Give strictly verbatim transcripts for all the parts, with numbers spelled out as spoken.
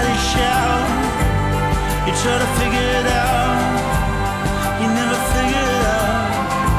they shout. You try to figure it out, you never figure it out.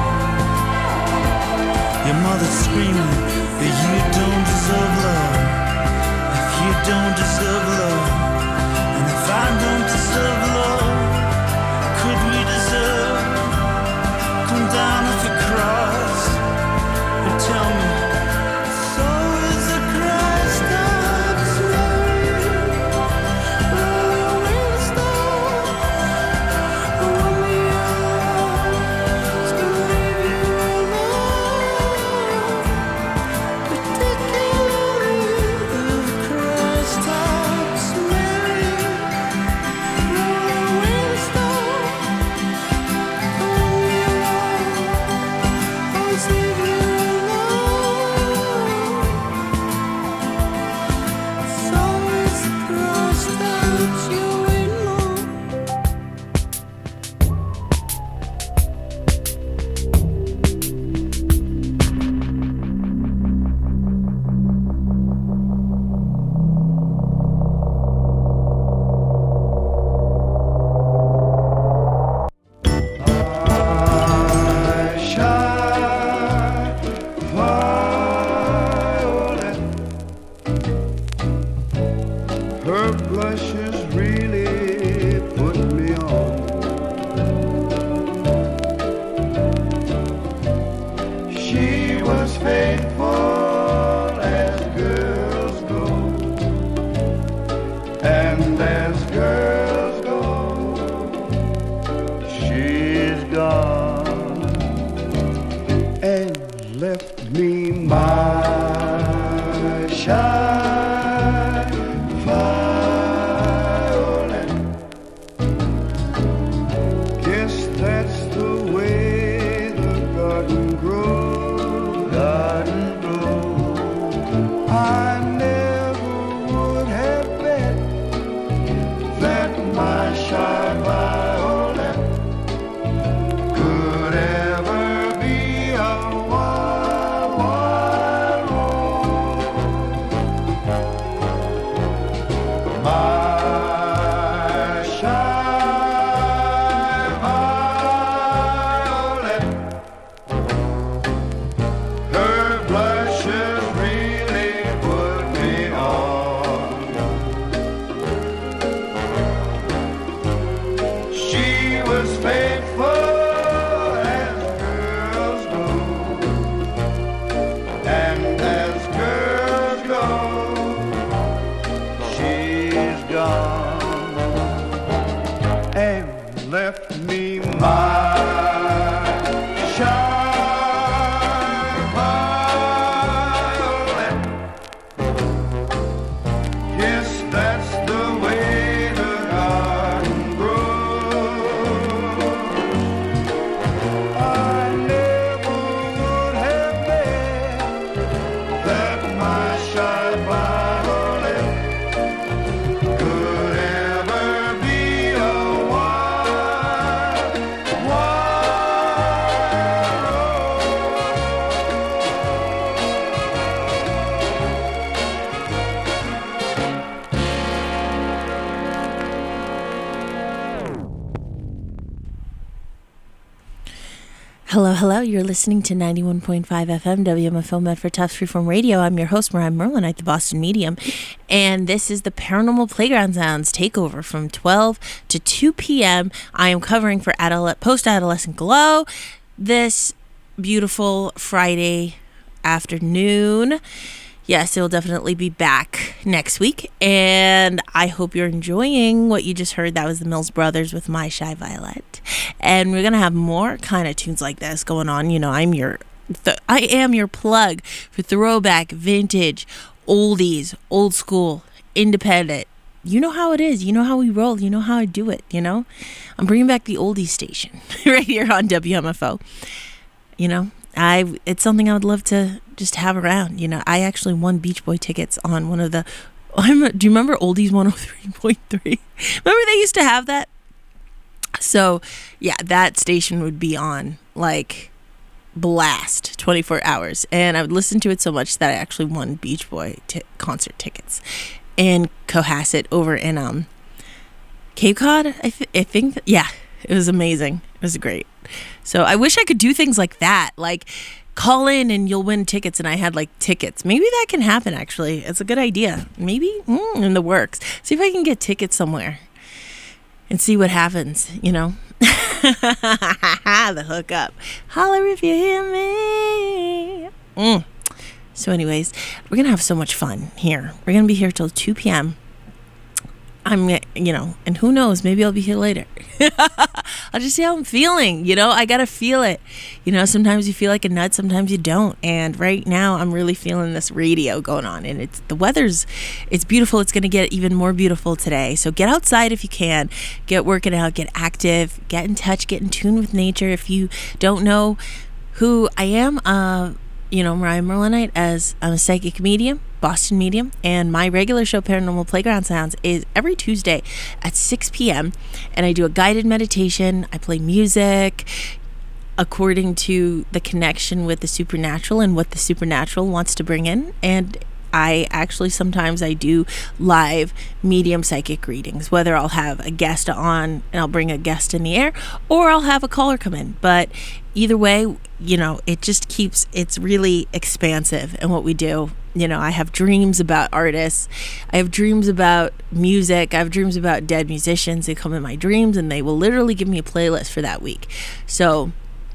Your mother's screaming that you don't deserve love. If you don't deserve love, and if I don't deserve love, could we deserve? Come down off your cross and tell me. So is the Christ of Mary, roll away the stone. I want me out, so leave you alone. Particularly the Christ of Mary, roll away the stone. I want me out, I'll leave you alone. So is the Christ that you wait on. I shine violet. Her blushes really put me on. She was faithful as girls go, and as girls go, she's gone and left me my shine violet. Guess that's the way the garden grows, garden grows. I never would have bet that my shine violet could ever be a wild, wild rose. My shine violet, her blushes really put me on. She was faithful as girls go, and as girls go, she's gone and left me my shine violet. Yes, that's the way the garden grows. I never would have bet that my shine violet could ever be a wild, wild Hello, hello. You're listening to ninety-one point five F M W M F O Medford Tufts Freeform Radio. I'm your host, Mariah Merlinite, the Boston Medium. And this is the Paranormal Playground Sounds takeover from twelve to two p.m. I am covering for adolescent, Post-Adolescent Glow this beautiful Friday afternoon. Yes, it will definitely be back next week. And I hope you're enjoying what you just heard. That was the Mills Brothers with My Shy Violet. And we're going to have more kind of tunes like this going on. You know, I'm your, th- I am your plug for throwback, vintage, oldies, old school, independent. You know how it is. You know how we roll. You know how I do it, you know. I'm bringing back the oldies station right here on W M F O. You know, I it's something I would love to just have around. You know, I actually won Beach Boy tickets on one of the, I'm, do you remember Oldies one oh three point three? Remember they used to have that? So, yeah, that station would be on, like, blast twenty-four hours. And I would listen to it so much that I actually won Beach Boy t- concert tickets. in Cohasset over in um Cape Cod. I, th- I think, th- yeah, it was amazing. It was great. So I wish I could do things like that, like call in and you'll win tickets. And I had like tickets. Maybe that can happen. Actually, it's a good idea. Maybe mm, in the works. See if I can get tickets somewhere and see what happens. You know, the hookup. Holler if you hear me. Mm. So, anyways, we're gonna have so much fun here. We're gonna be here till two p.m. I'm, you know, and who knows, maybe I'll be here later. I'll just see how I'm feeling, you know, I gotta feel it. You know, sometimes you feel like a nut, sometimes you don't. And right now I'm really feeling this radio going on, and it's, the weather's, it's beautiful. It's gonna get even more beautiful today. So get outside if you can, get working out, get active, get in touch, get in tune with nature. If you don't know who I am, uh, you know, Mariah Merlinite, as I'm a psychic medium, Boston medium, and my regular show, Paranormal Playground Sounds, is every Tuesday at six p.m. and I do a guided meditation. I play music according to the connection with the supernatural and what the supernatural wants to bring in. And I actually sometimes I do live medium psychic readings, whether I'll have a guest on and I'll bring a guest in the air, or I'll have a caller come in. But either way, you know, it just keeps, it's really expansive in what we do. You know, I have dreams about artists. I have dreams about music. I have dreams about dead musicians. They come in my dreams and they will literally give me a playlist for that week. So,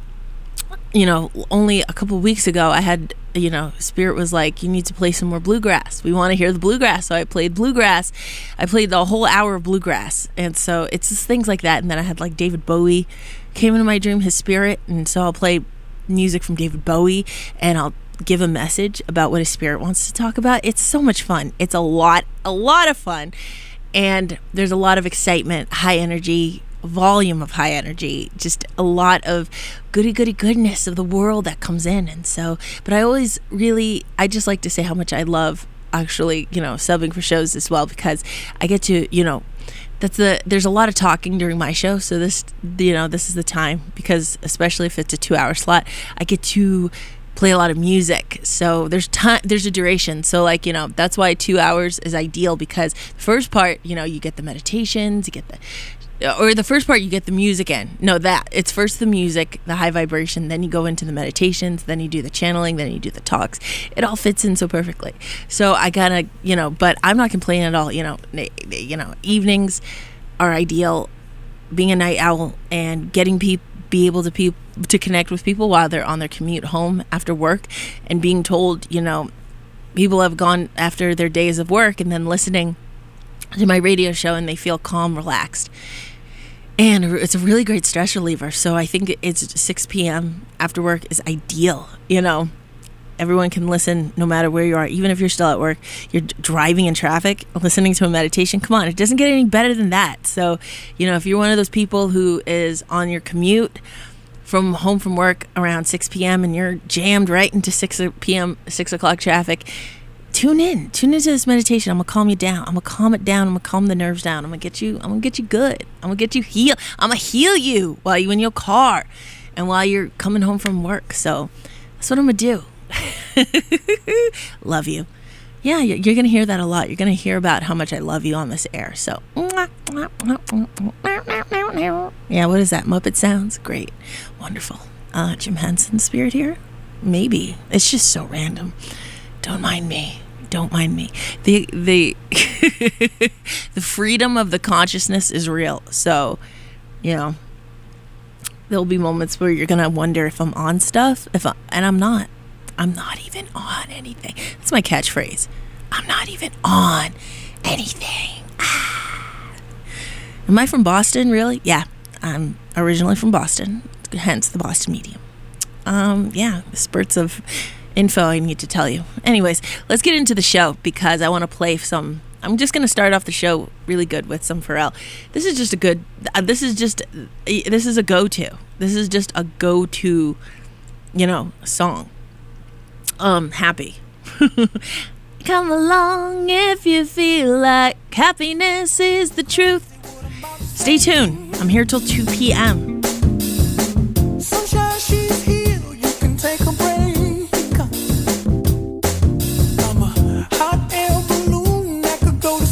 you know, only a couple weeks ago, I had, you know, Spirit was like, you need to play some more bluegrass. We want to hear the bluegrass. So I played bluegrass. I played the whole hour of bluegrass. And so it's just things like that. And then I had like David Bowie came into my dream, his spirit. And so I'll play music from David Bowie and I'll give a message about what his spirit wants to talk about. It's so much fun. It's a lot, a lot of fun. And there's a lot of excitement, high energy, volume of high energy, just a lot of goody goody goodness of the world that comes in. And so, but I always really, I just like to say how much I love actually, you know, subbing for shows as well, because I get to, you know, that's the, there's a lot of talking during my show. So this, you know, this is the time, because especially if it's a two hour slot, I get to play a lot of music. So there's time, there's a duration. So like, you know, that's why two hours is ideal, because the first part, you know, you get the meditations, you get the, or the first part you get the music in. No, that it's first the music, the high vibration, then you go into the meditations, then you do the channeling, then you do the talks. It all fits in so perfectly. So I gotta, you know, but I'm not complaining at all. You know, you know, evenings are ideal. Being a night owl and getting people, be able to pe- to connect with people while they're on their commute home after work, and being told, you know, people have gone after their days of work and then listening to my radio show and they feel calm, relaxed. And it's a really great stress reliever. So I think it's six p.m. after work is ideal. You know, everyone can listen no matter where you are. Even if you're still at work, you're driving in traffic, listening to a meditation. Come on, it doesn't get any better than that. So, you know, if you're one of those people who is on your commute from home from work around six p.m. and you're jammed right into six p.m., six o'clock traffic, tune in, tune into this meditation. I'm gonna calm you down. I'm gonna calm it down. I'm gonna calm the nerves down. I'm gonna get you, I'm gonna get you good. I'm gonna get you heal. I'm gonna heal you while you're in your car and while you're coming home from work. So that's what I'm gonna do. Love you. Yeah, you're gonna hear that a lot. You're gonna hear about how much I love you on this air. So yeah, what is that? Muppet sounds? Great. Wonderful. Uh, Jim Henson's spirit here? Maybe. It's just so random. Don't mind me. Don't mind me. The the the freedom of the consciousness is real. So, you know, there'll be moments where you're gonna wonder if I'm on stuff, if I, and I'm not. I'm not even on anything. That's my catchphrase. I'm not even on anything. Ah. Am I from Boston? Really? Yeah, I'm originally from Boston. Hence the Boston medium. Um, yeah, spurts of info I need to tell you. Anyways, let's get into the show, because I want to play some. I'm just going to start off the show really good with some Pharrell. This is just a good, uh, this is just, uh, this is a go-to. This is just a go-to, you know, song. Um, happy. Come along if you feel like happiness is the truth. Stay tuned. I'm here till two p.m. Sunshine, she's here. You can take a break. I'm a hot air balloon that could go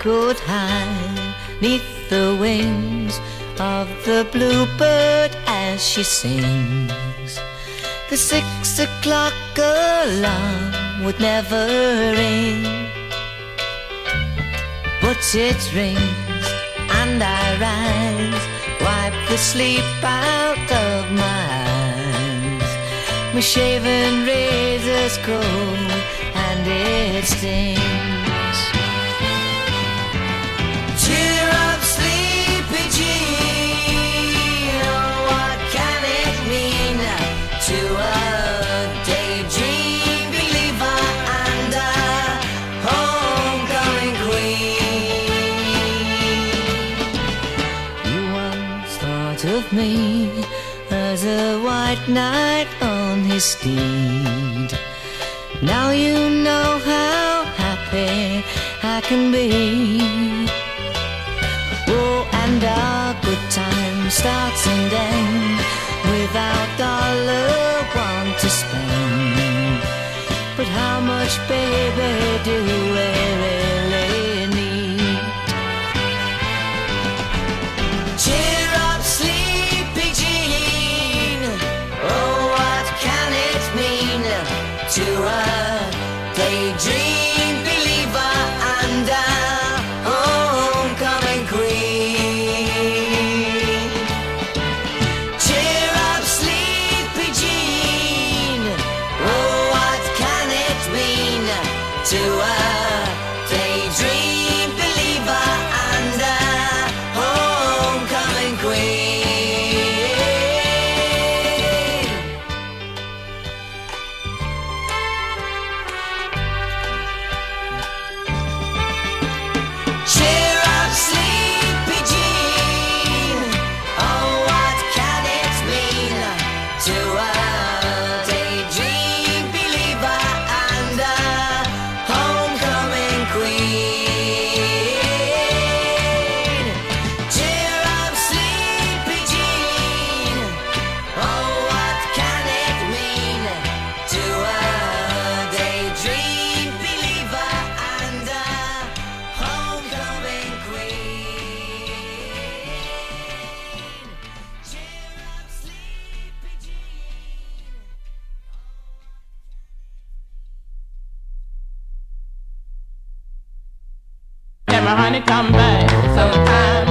could hide neath the wings of the bluebird as she sings. The six o'clock alarm would never ring, but it rings and I rise, wipe the sleep out of my eyes. My shaven razor's cold and it stings. Cheer up, sleepy Jean, oh, what can it mean to a daydream believer and a homecoming queen? You once thought of me as a white knight on his steed. Now you know how happy I can be. Oh, and our good time starts and ends without dollar one to spend. But how much, baby, do we really need? Cheer up, sleepy Jean, oh, what can it mean to a daydream believer and a homecoming queen? Cheer up, sleepy Jean, oh, what can it mean to a daydream believer and a homecoming queen? Cheer up, sleepy Jean, oh, what can it mean to a daydream believer and a homecoming queen? Cheer up, sleepy Jean, oh, what can it mean to a daydream believer and a homecoming queen? Cheer up, sleepy Jean. Can my honey come back sometime?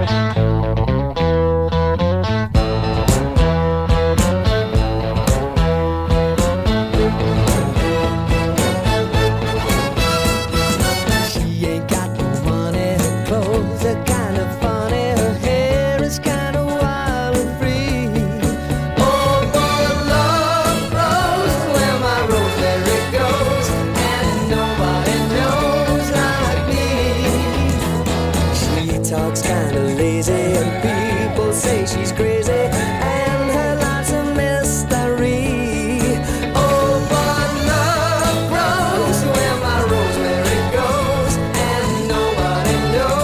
She ain't got no money, her clothes are kind of funny, her hair is kind of wild and free. Oh, but love grows where my rosemary goes, and nobody knows like me. She talks kind of lazy, and people say she's crazy, and her life's a mystery. Oh, but love grows where my rosemary goes, and nobody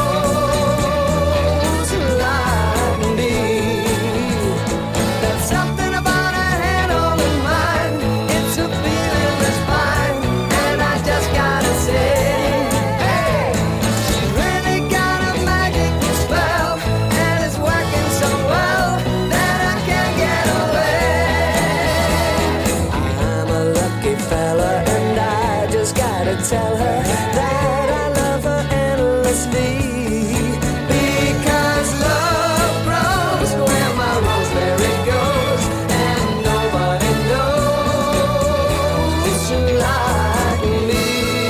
knows like me. There's something about her head on her mind, it's a feeling that's fine, and I just gotta say, hey, she's really got a magic spell, and it's working so well that I can't get away. I'm a lucky fella, and I just gotta tell her that I love her endlessly. Because love grows where my rosemary goes, and nobody knows like me.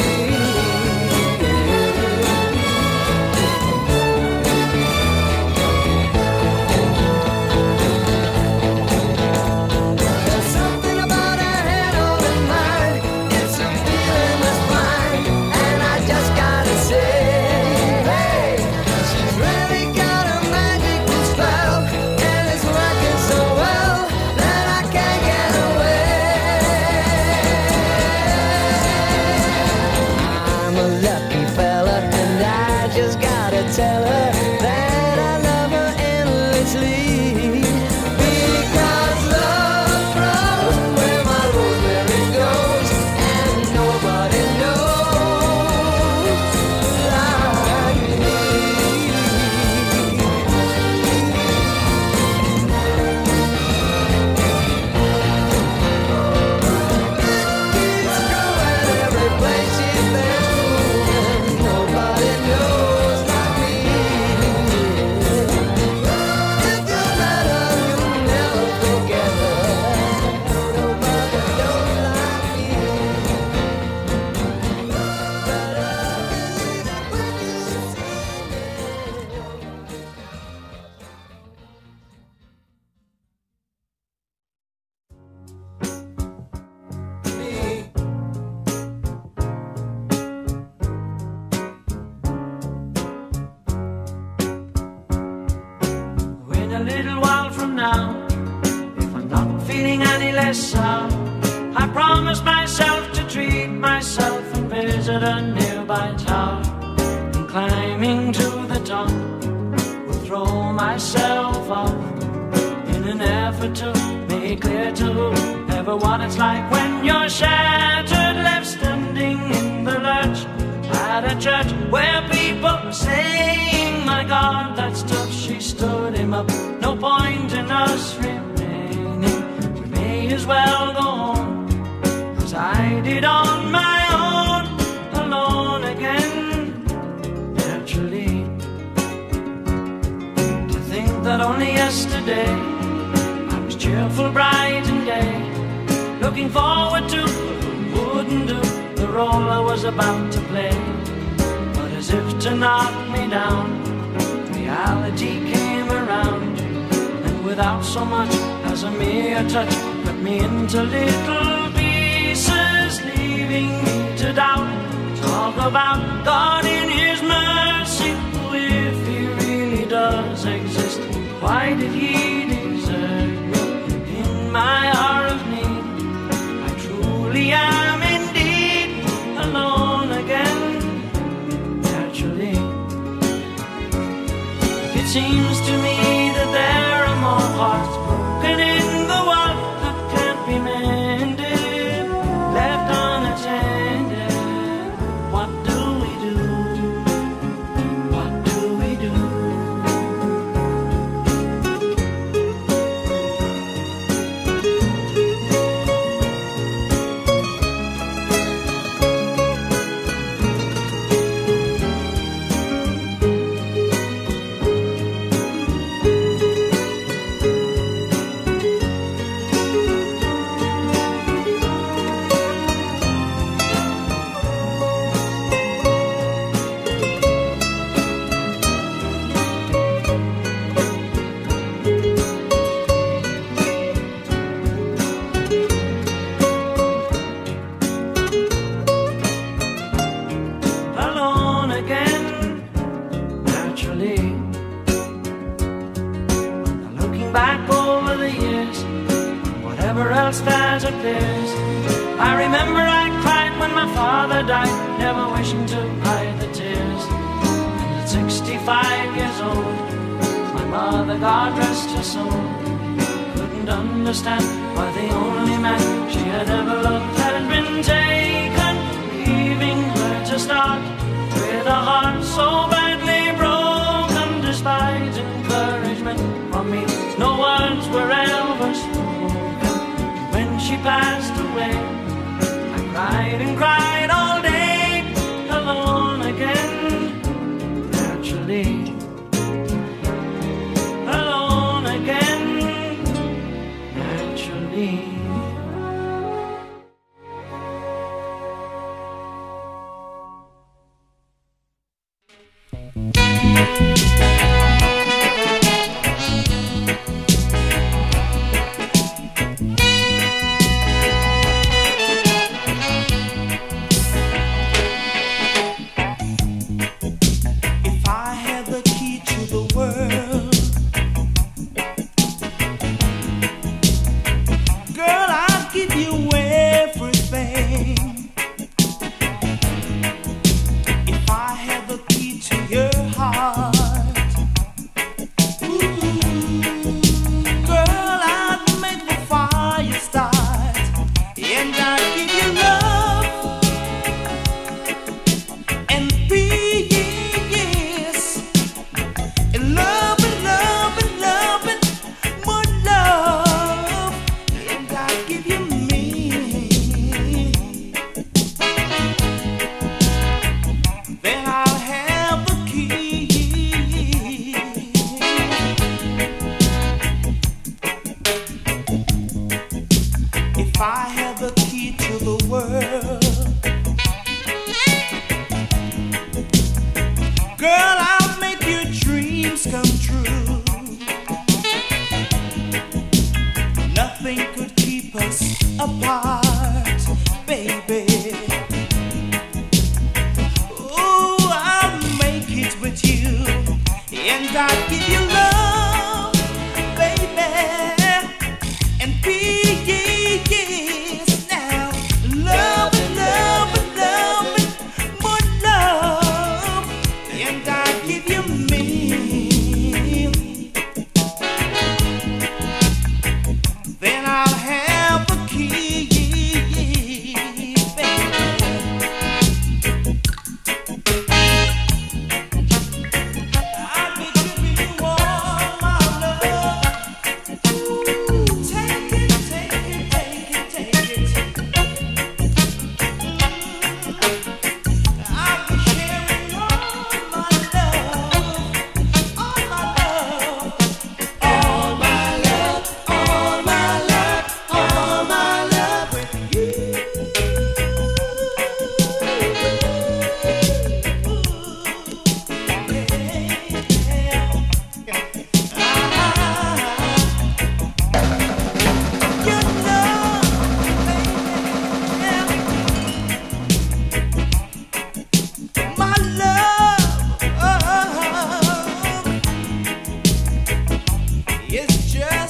There's something about her head on her mind, it's a feeling that's fine, and I little while from now, if I'm not feeling any less sour, I promise myself to treat myself and visit a nearby tower. And climbing to the top, will throw myself off in an effort to make clear to whoever what it's like when you're shattered, left standing in the lurch at a church where people were saying, my God, that's tough. She stood him up. No point in us remaining. We may as well go home, as I did on my own, alone again, naturally. To think that only yesterday I was cheerful, bright and gay, looking forward to what wouldn't do the role I was about to play. But as if to knock me down, reality came around, and without so much as a mere touch, cut me into little pieces, leaving me to doubt. Talk about God in His mercy, who, if He really does exist, why did He desert me in my hour of need? I truly am indeed alone again, naturally. It seems to me that there are more hearts broken in the world that can't be mended, left unattended. What do we do? What do we do? Alone again, naturally. Now looking back over the years, whatever else that appears, I remember I cried when my father died, never wishing to hide the tears. And at sixty-five years old, my mother, God rest her soul, couldn't understand why the only man she had ever loved had been taken, leaving her to start with a heart so badly broken. Despite encouragement from me, no words were ever spoken. When she passed away, I cried and cried all day, alone again, naturally. Alone again, naturally.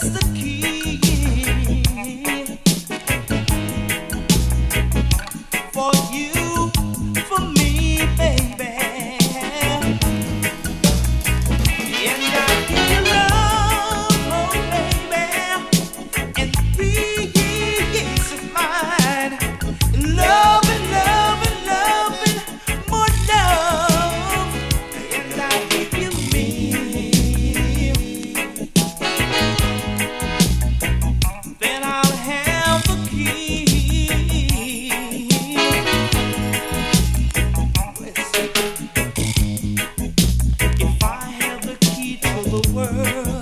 just the key for you, for me, baby. And I give you love, oh baby, and peace of mind. Love and love and love and more love. And I give you me. Then I'll have the key. Listen. If I have the key to the world,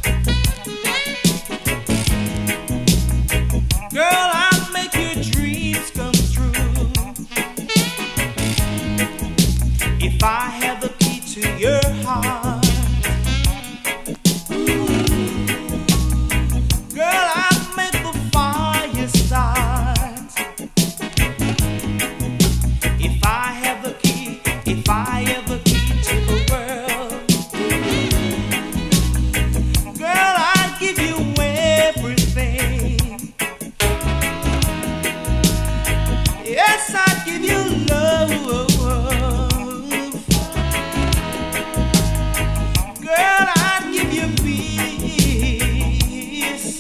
girl, I'll make your dreams come true. If I have the key to your heart, girl, I'll make the fire start. If I have the key, if I have the key to the world, girl, I'll give you everything. Yes, I'll give you love. Girl, I'll give you peace.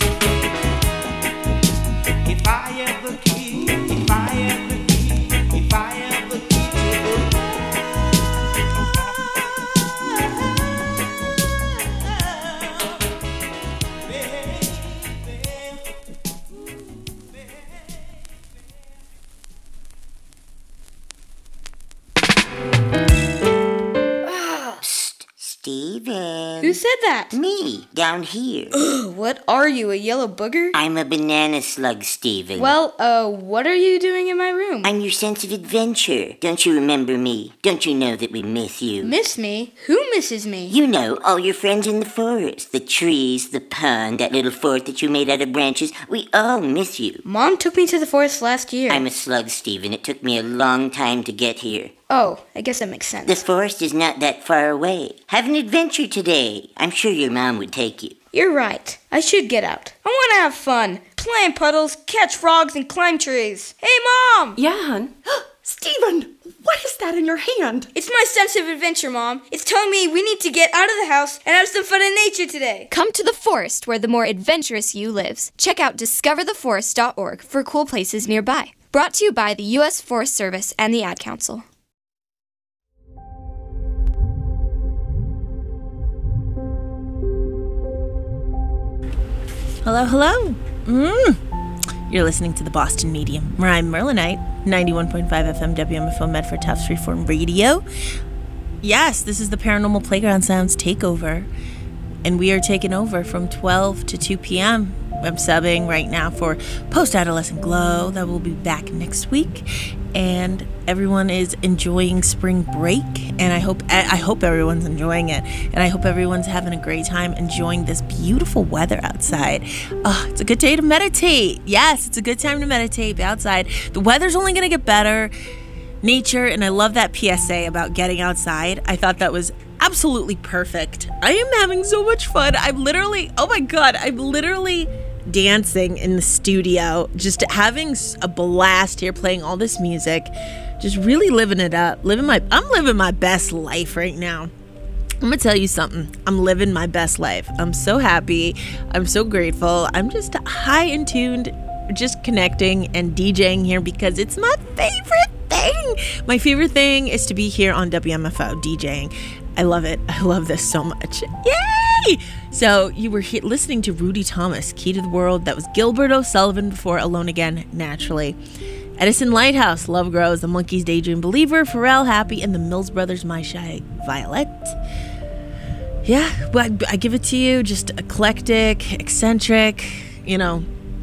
If I have the key, if I have the key, if I have the key to the Steven. Who said that? Me, down here. What are you, a yellow booger? I'm a banana slug, Steven. Well, uh, what are you doing in my room? I'm your sense of adventure. Don't you remember me? Don't you know that we miss you? Miss me? Who misses me? You know, all your friends in the forest. The trees, the pond, that little fort that you made out of branches. We all miss you. Mom took me to the forest last year. I'm a slug, Steven. It took me a long time to get here. Oh, I guess that makes sense. The forest is not that far away. Have an adventure today. I'm sure your mom would take you. You're right. I should get out. I want to have fun. Play in puddles, catch frogs, and climb trees. Hey, Mom! Yeah, hon. Steven, what is that in your hand? It's my sense of adventure, Mom. It's telling me we need to get out of the house and have some fun in nature today. Come to the forest where the more adventurous you lives. Check out discover the forest dot org for cool places nearby. Brought to you by the U S Forest Service and the Ad Council. Hello, hello. Mm. You're listening to the Boston Medium, where I'm Merlinite, ninety-one point five F M W M F O Medford Tufts Freeform Radio. Yes, this is the Paranormal Playground Sounds takeover, and we are taking over from twelve to two p.m. I'm subbing right now for Post-Adolescent Glow. That will be back next week, and everyone is enjoying spring break, and I hope I hope everyone's enjoying it, and I hope everyone's having a great time enjoying this beautiful weather outside. Oh, it's a good day to meditate. Yes, it's a good time to meditate, be outside. The weather's only going to get better. Nature, and I love that P S A about getting outside. I thought that was absolutely perfect. I am having so much fun. I'm literally, oh my God, I'm literally dancing in the studio, just having a blast here, playing all this music, just really living it up, living my, I'm living my best life right now. I'm gonna tell you something. I'm living my best life. I'm so happy. I'm so grateful. I'm just high and tuned, just connecting and DJing here because it's my favorite thing. My favorite thing is to be here on W M F O DJing. I love it. I love this so much. Yay! So you were he- listening to Rudy Thomas, Key to the World. That was Gilbert O'Sullivan before Alone Again, Naturally. Edison Lighthouse, Love Grows, The Monkees' Daydream Believer, Pharrell Happy, and the Mills Brothers, My Shy Violet. Yeah, I, I give it to you. Just eclectic, eccentric, you know.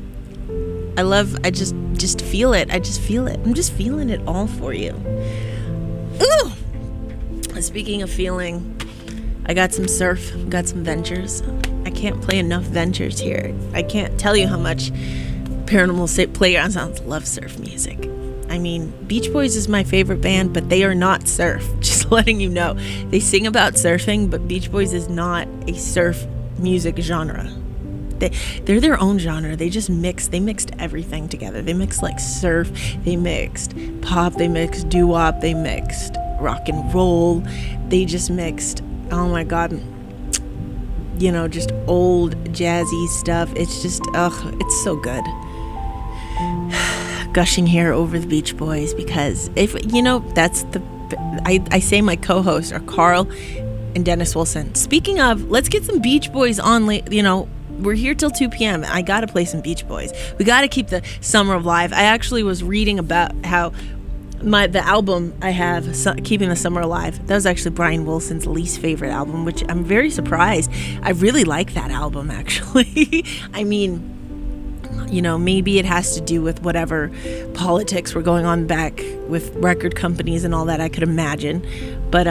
I love, I just, just feel it. I just feel it. I'm just feeling it all for you. Ooh! Speaking of feeling, I got some surf, got some ventures. I can't play enough ventures here. I can't tell you how much Paranormal Playground Sounds love surf music. I mean, Beach Boys is my favorite band, but they are not surf. Just letting you know. They sing about surfing, but Beach Boys is not a surf music genre. They, they're their own genre. They just mix. They mixed everything together. They mixed like surf. They mixed pop. They mixed doo-wop. They mixed rock and roll. They just mixed, oh my God, you know, just old jazzy stuff. It's just, ugh, it's so good. Gushing here over the Beach Boys because if, you know, that's the, I, I say my co-hosts are Carl and Dennis Wilson. Speaking of, let's get some Beach Boys on late, you know, we're here till two p.m. I gotta play some Beach Boys. We gotta keep the summer alive. I actually was reading about how my the album I have, Su- Keeping the Summer Alive, that was actually Brian Wilson's least favorite album, which I'm very surprised. I really like that album, actually. I mean, you know, maybe it has to do with whatever politics were going on back with record companies and all that, I could imagine. But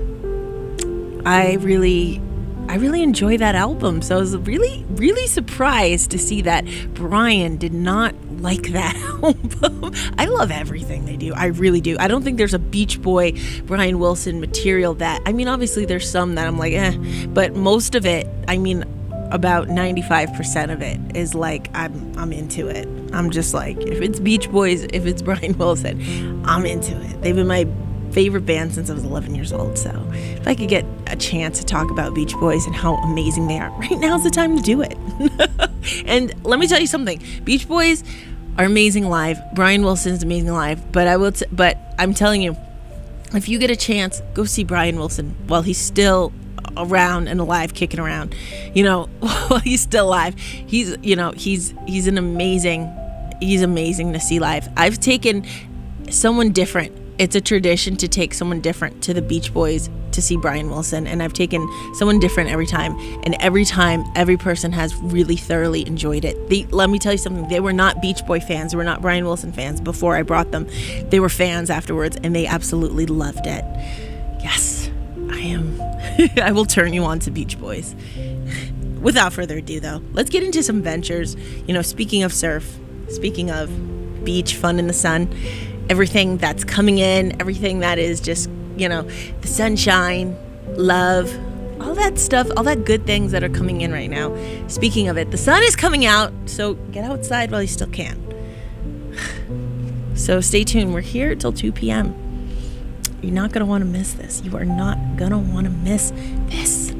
um, I really... I really enjoy that album, so I was really, really surprised to see that Brian did not like that album. I love everything they do. I really do. I don't think there's a Beach Boy, Brian Wilson material that, I mean, obviously there's some that I'm like, eh, but most of it, I mean, about ninety-five percent of it is like, I'm, I'm into it. I'm just like, if it's Beach Boys, if it's Brian Wilson, I'm into it. They've been my favorite band since I was eleven years old, so if I could get a chance to talk about Beach Boys and how amazing they are, right now's the time to do it. And let me tell you something, Beach Boys are amazing live. Brian Wilson's amazing live, but I will t- but I'm telling you, if you get a chance, go see Brian Wilson while he's still around and alive, kicking around, you know, while he's still alive. He's, you know, he's he's an amazing he's amazing to see live. I've taken someone different. It's a tradition to take someone different to the Beach Boys to see Brian Wilson, and I've taken someone different every time, and every time every person has really thoroughly enjoyed it. They, let me tell you something, they were not Beach Boy fans, they were not Brian Wilson fans before I brought them. They were fans afterwards, and they absolutely loved it. Yes, I am. I will turn you on to Beach Boys. Without further ado, though, let's get into some ventures. You know, speaking of surf, speaking of beach, fun in the sun, everything that's coming in, everything that is just, you know, the sunshine, love, all that stuff, all that good things that are coming in right now. Speaking of it, the sun is coming out, so get outside while you still can. So stay tuned. We're here till two p.m. You're not going to want to miss this. You are not going to want to miss this.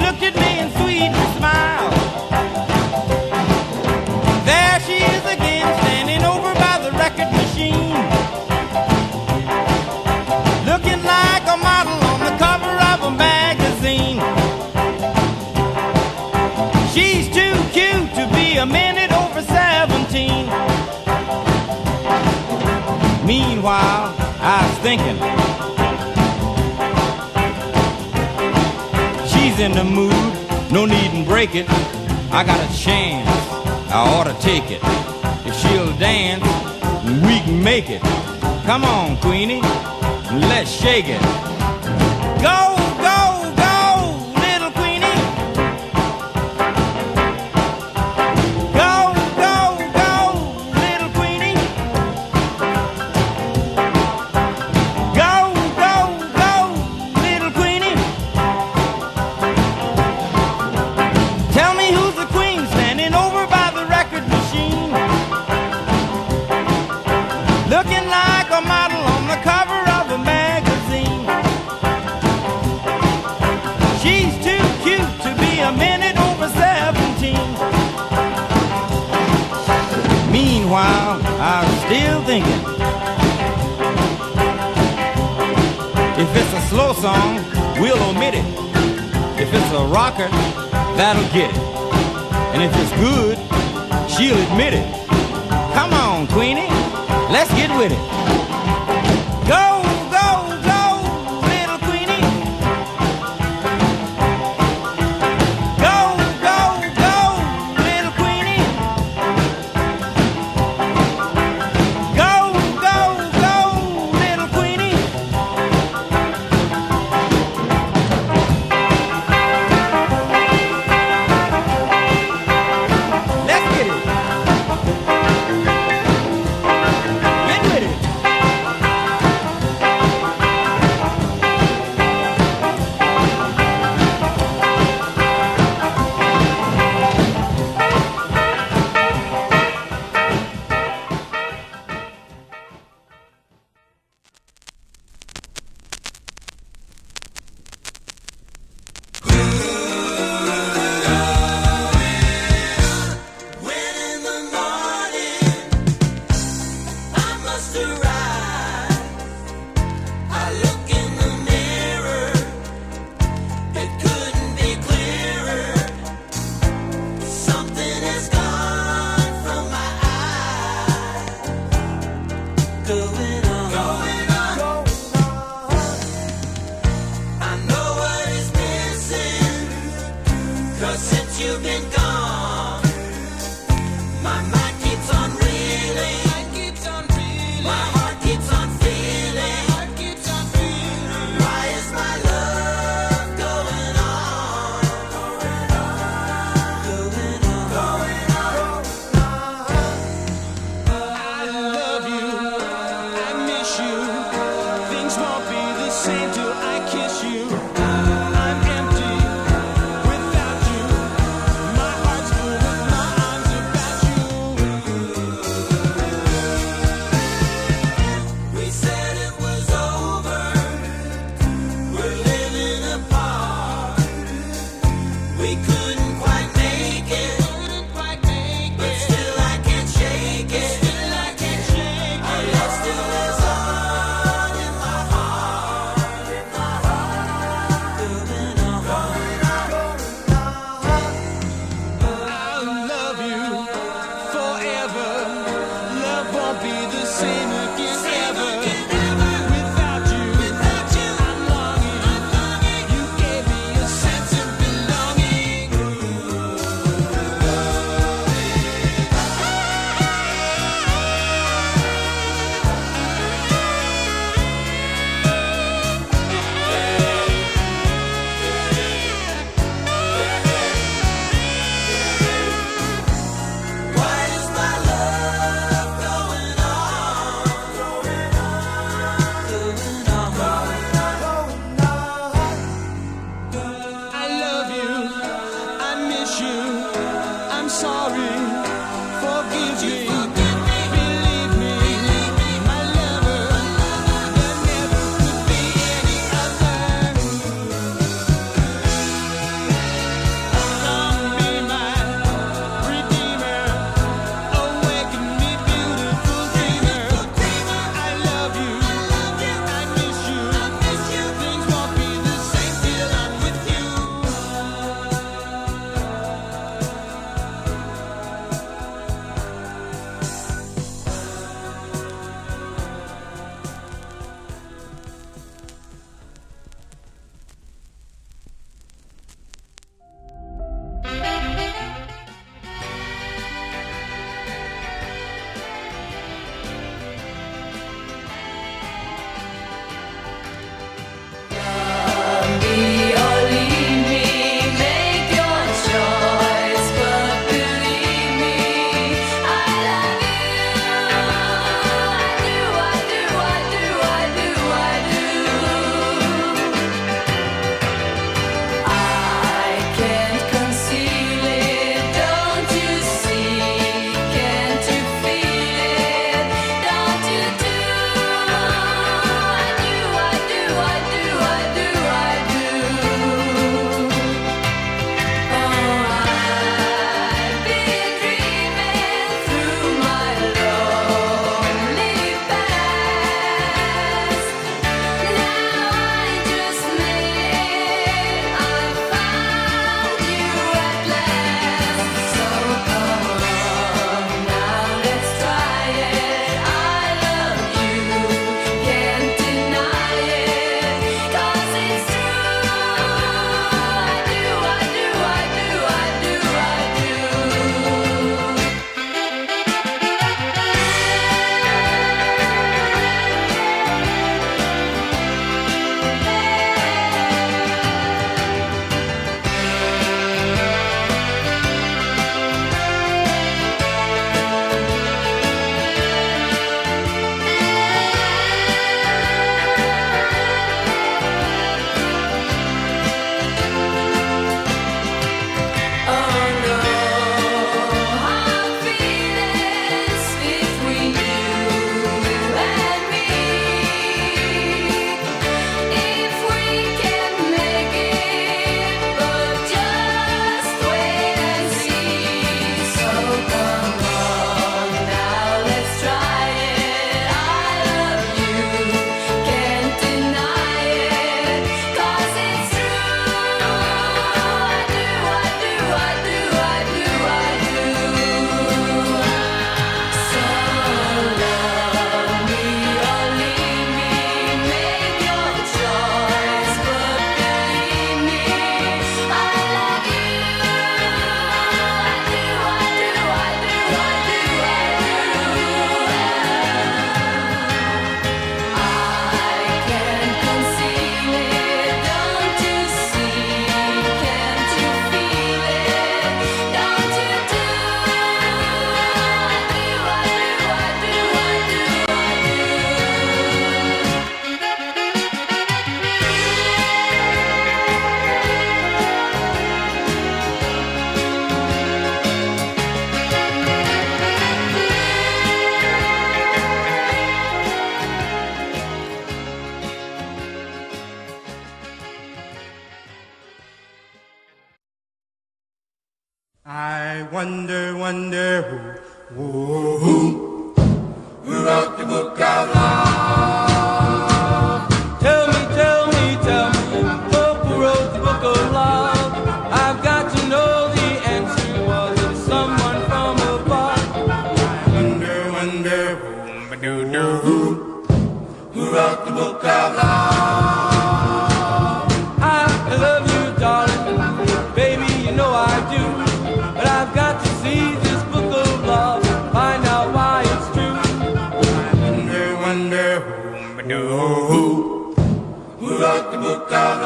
looked at me and sweetly smiled. There she is again, standing over by the record machine, looking like a model on the cover of a magazine. She's too cute to be a minute over seventeen. Meanwhile, I was thinking, she's in the mood, no need to break it. I got a chance, I ought to take it. If she'll dance, we can make it. Come on, Queenie, let's shake it. Go, go, go, little Queenie. Go, go, go, little Queenie. Go, go, go, little Queenie. Tell me who's the queen standing over by the record machine, looking like a model on the cover of a magazine. She's too cute to be a minute over seventeen. Meanwhile, I was still thinking, if it's a slow song, we'll omit it. If it's a rocker, that'll get it. And if it's good, she'll admit it. Come on, Queenie, let's get with it. Go, go, go, little Queenie. Go, go, go, little Queenie. Go, go, go, little Queenie. Let's get it. Get with it. When in the morning I must arise, I look in the mirror, it couldn't be clearer. Something has gone from my eyes. Going on, going on, I know what is missing, 'cause since you've been gone, my mind keeps on reeling, my heart keeps on feeling. Why is my love going on, going on, going on? I love you, I miss you. Things won't be the same till I kiss you. I'm empty without you. My heart's full with my arms about you. We said it was over, we're living apart. We couldn't quite make it, but still I can't shake it. Our love still lives on in my heart, in my heart. Going on, I'll love you forever. Love won't be the same again ever. Without you, I'm longing. You gave me a sense of belonging. why is my love going on, going on, going on? I love you, I miss you. I'm sorry, forgive me. Believe me, my lover. There never could be any other. who, who wrote the book of love? Tell me, tell me, tell me, who wrote the book of love? I've got to know the answer. Was it someone from above? I wonder, wonder, who, who, who wrote the book of love? I love you, darling, baby, you know I do. But I've got to see this book of love, find out why it's true. I wonder, wonder, who, who, who wrote the book of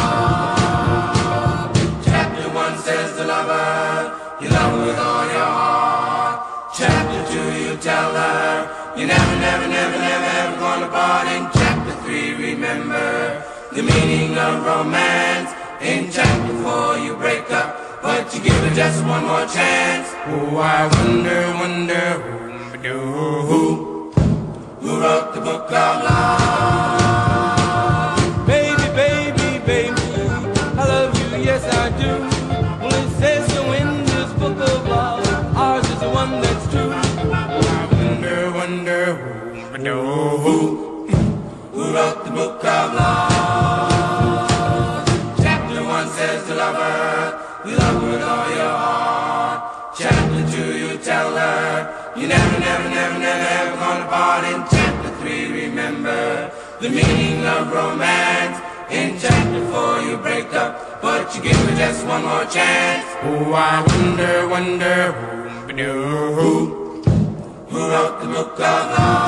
love? Chapter one says the lover, you love her with all your heart. Chapter two, you tell her, you never, never, never, never, ever gonna part. In chapter three, remember the meaning of romance. In chapter four, you break up, but you give her just one more chance. Oh, I wonder, wonder, who, who, who wrote the book of love? Baby, baby, baby, I love you, yes I do. Well, it says so in this book of love, ours is the one that's true. I wonder, wonder, who, who, who wrote the book of love? Chapter one says the lover, you love her with all your heart. Chapter two, you tell her, you never, never, never, never, ever gonna part. In chapter three, remember the meaning of romance. In chapter four, you break up, but you give her just one more chance. Oh, I wonder, wonder, who, who, who wrote the book of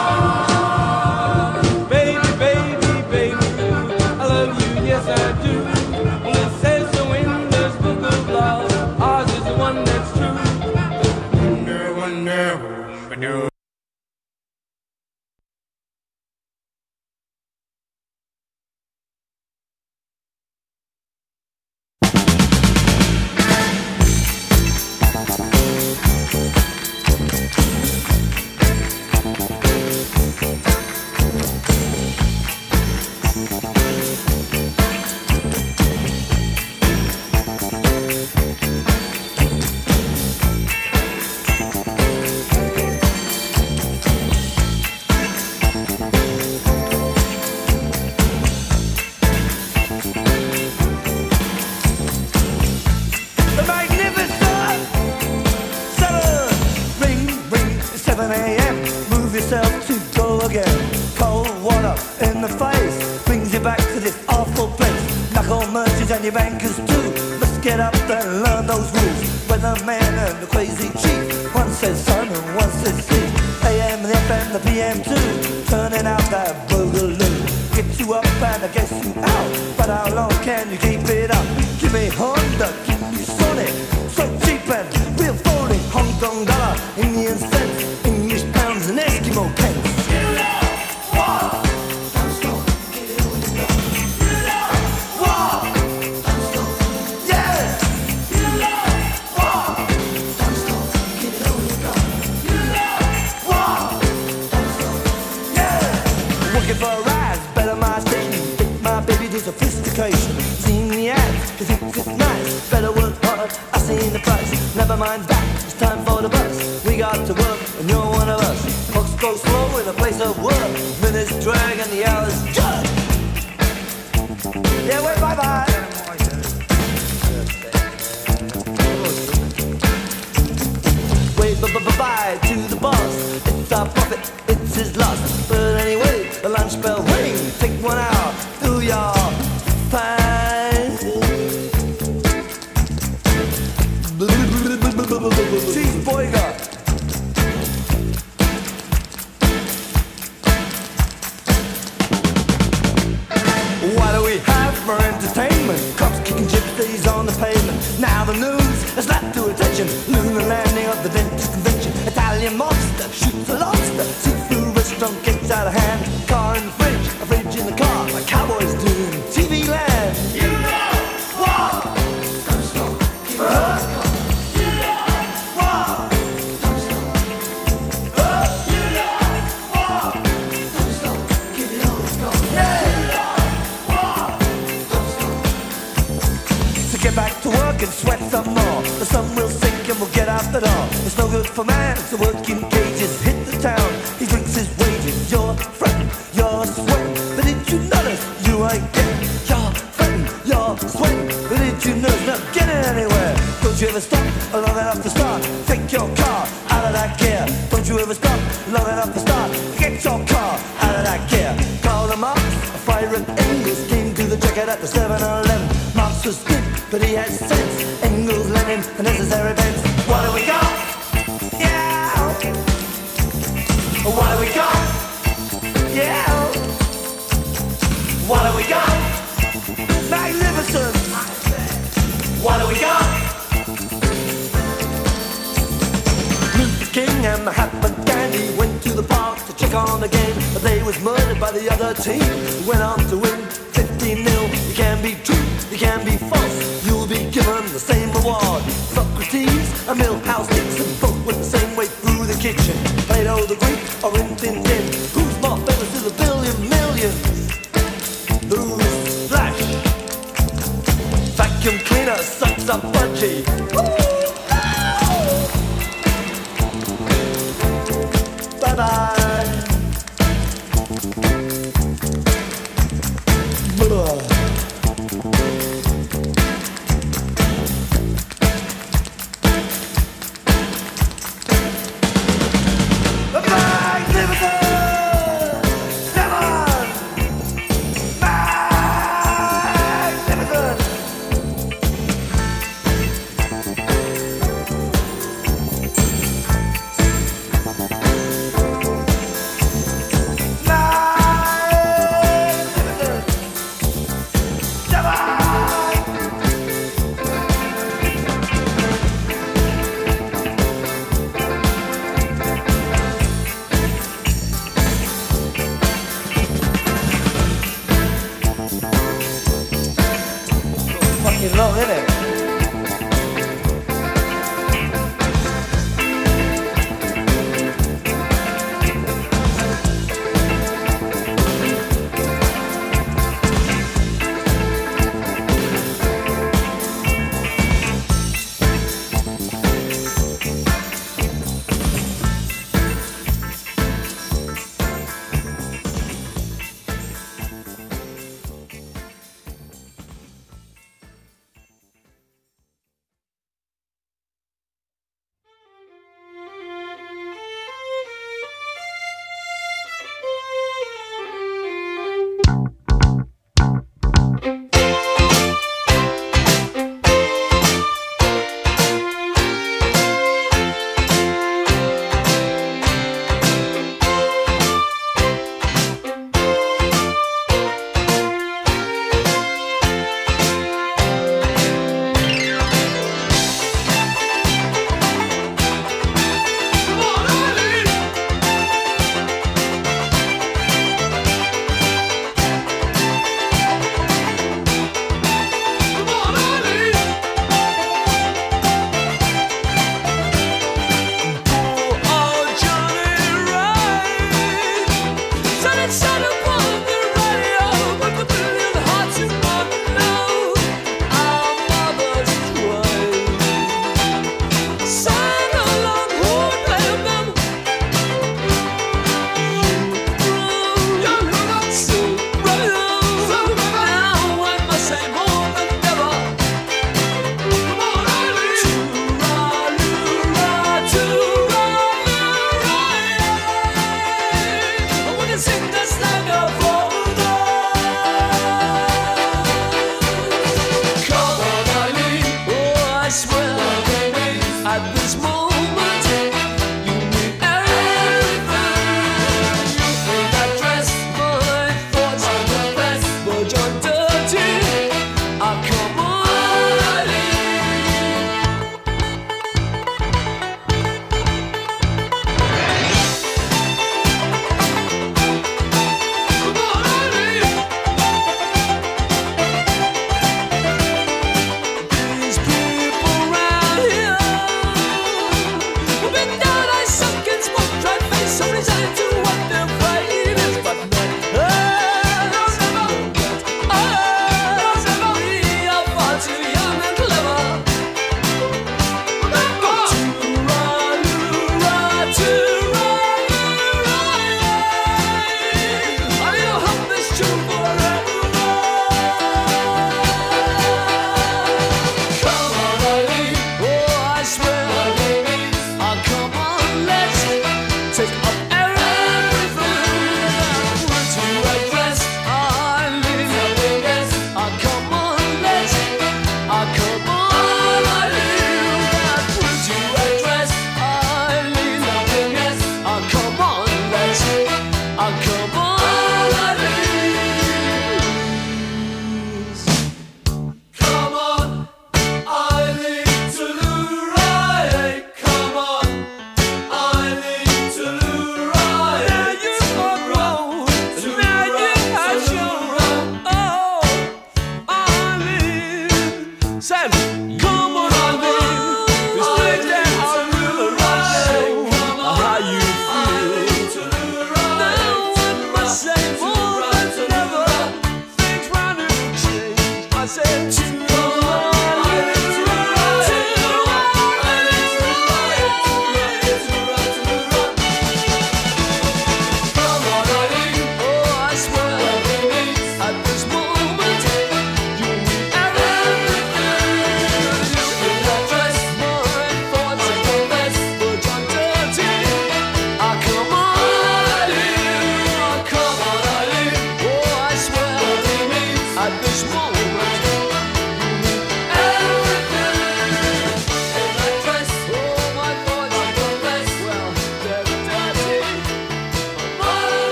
love? Baby, baby, baby, I love you, yes I do. Well, it says so in this book of love, ours is the one that's true. Wonder, wonder, who, The magnificent seven. Ring, ring, seven a.m. Move yourself to go again. Cold water in the face brings you back to this awful place. Knuckle merchants and your bankers too must get up and learn those rules. Weatherman and the crazy chief. One says sun and one says sea. A M, the F M, the P M too. Turning out that boogaloo. Get you up and I guess you out. But how long can you keep it up? Give me Honda, keep you Sonic. So cheap and real phony. Hong Kong dollar, Indian cents, English pounds and Eskimo pence. Looking for a rise, better my station. Take my baby to sophistication. Seen the ads, cause it's nice. Better work hard, I seen the price. Never mind that, it's time for the bus. We got to work, and you're one of us. Clocks go slow in a place of work. Minutes drag and the hours jug. Yeah, wait, bye bye. Wait, bye-bye to the boss. It's our profit, it's his loss. But anyway, the lunch bell ring. Take one out, do your fine. Cheese burger. What do we have for entertainment? Cops kicking gypsies on the pavement. Now the news has slapped to attention. Lunar landing of the dentist convention. Italian monster shoots a lobster. Seafood restaurant gets out of hand. Car in the fridge, a fridge in the car. Like cowboys do in T V land. You know what? Don't stop. Keep uh, you know what? Don't stop. Uh, you know what? Don't stop. Keep it on, go. Yeah. So get back to work and sweat some more. The sun will sink and we'll get our out the door. It's no good for man, so working cages hit the town. He drinks his wages, you're fretting, you're sweating. But did you notice you ain't getting? You're fretting, you're sweating. But did you notice not getting anywhere? Don't you ever stop long enough to start? Take your car out of that gear. Don't you ever stop long enough to start? Get your car out of that gear. Call them up, a fire and Engels came to the jacket at the seven eleven. Marx was good, but he had sense. Engels, Lenin, a necessary bends. What do we got? Yeah. What do we got? Yeah. What do we got? Magnificent. What do we got? Luther King and Mahatma Gandhi went to the park to check on the game, but they was murdered by the other team. Went on to win fifteen nil. You can be true, you can be false. You'll be given the same reward. Socrates and Milhouse Dixon both went the same way through the kitchen. Plato the Greek or Rin Tin Tin. Who's more famous to the billion millions? Who's Flash? Vacuum cleaner sucks up budgie. Bye bye.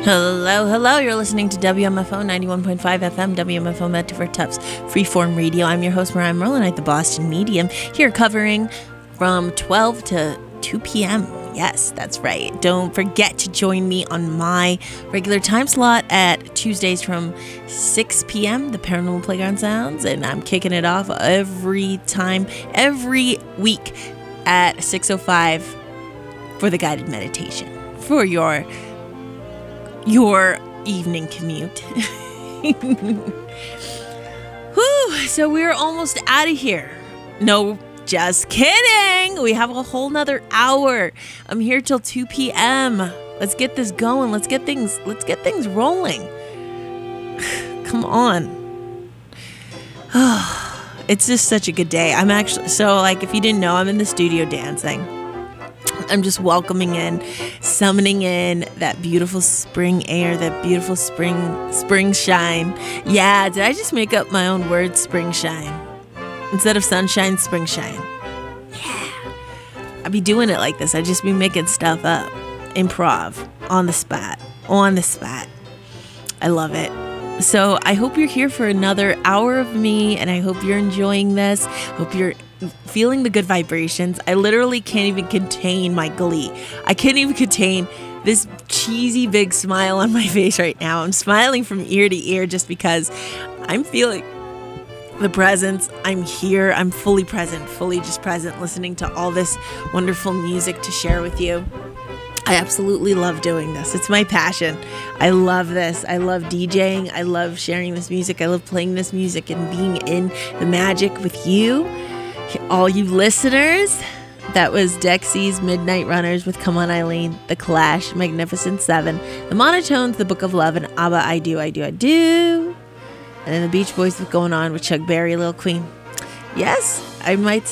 Hello, hello. You're listening to W M F O ninety-one point five F M, W M F O Medford Tufts Freeform Radio. I'm your host, Mariah Merlinite, the Boston Medium, here covering from twelve to two p.m. Yes, that's right. Don't forget to join me on my regular time slot at Tuesdays from six p.m., the Paranormal Playground Sounds, and I'm kicking it off every time, every week at six oh five for the guided meditation for your your evening commute. Whew, so we're almost out of here. No, just kidding. We have a whole nother hour. I'm here till two p.m. Let's get this going. Let's get things, let's get things rolling. Come on. It's just such a good day. I'm actually, so like if you didn't know, I'm in the studio dancing. I'm just welcoming in, summoning in that beautiful spring air, that beautiful spring spring shine. Yeah, did I just make up my own word, spring shine? Instead of sunshine, spring shine. Yeah. I'd be doing it like this. I'd just be making stuff up. Improv. On the spot. On the spot. I love it. So I hope you're here for another hour of me, and I hope you're enjoying this. Hope you're feeling the good vibrations. I literally can't even contain my glee. I can't even contain this cheesy big smile on my face right now. I'm smiling from ear to ear just because I'm feeling the presence. I'm here. I'm fully present, fully just present, listening to all this wonderful music to share with you. I absolutely love doing this. It's my passion. I love this. I love DJing. I love sharing this music. I love playing this music and being in the magic with you, all you listeners. That was Dexy's Midnight Runners with Come On Eileen, The Clash, Magnificent Seven, The Monotones, The Book of Love, and ABBA, I Do, I Do, I Do. And then the Beach Boys with Going On with Chuck Berry, Lil Queen. Yes, I might